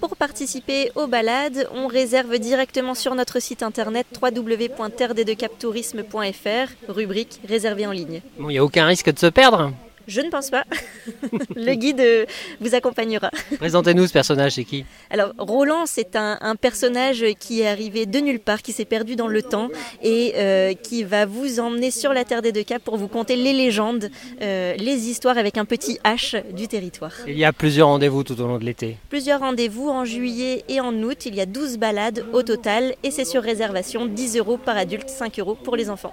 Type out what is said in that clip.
Pour participer aux balades, on réserve directement sur notre site internet www.terredesdecaptourisme.fr, rubrique réservée en ligne. Bon, il n'y a aucun risque de se perdre ? Je ne pense pas. Le guide vous accompagnera. Présentez-nous ce personnage, c'est qui ? Alors, Roland, c'est un personnage qui est arrivé de nulle part, qui s'est perdu dans le temps et qui va vous emmener sur la Terre des Deux Caps pour vous conter les légendes, les histoires avec un petit H du territoire. Il y a plusieurs rendez-vous tout au long de l'été. Plusieurs rendez-vous en juillet et en août. Il y a 12 balades au total et c'est sur réservation, 10 € par adulte, 5 € pour les enfants.